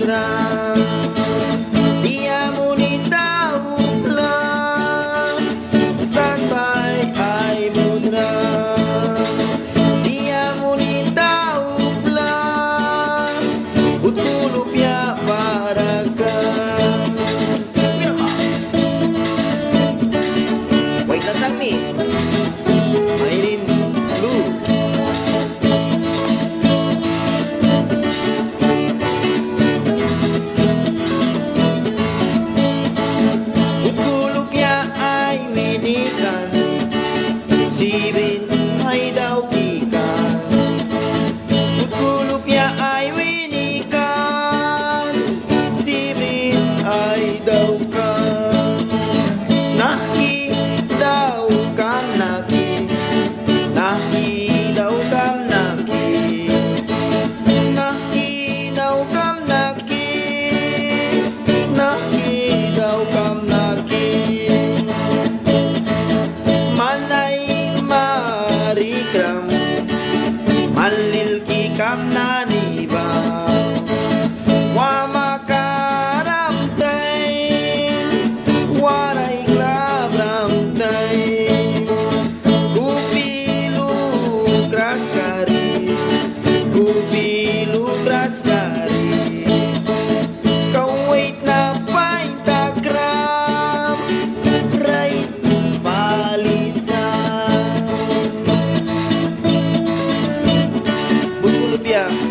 mudra. Dia munita upla, standby ay mudra. Dia munita upla, utulupya paraga. Wait na sang ni Mayrin Blue. Utulupya ay winikan, Sibrin ay daw ikan. Utulupya ay winikan, Sibrin ay daw kan. Naki daw kam naki, naki daw kam naki, naki daw kam naki, naki daw kam naki. Manay marikram, malil ki kam naniba. Wa makaramtay, waray glabramtay. Kupilu graskari, kupilu graskari. Kawait na paintagram, right balisan. Butulupya.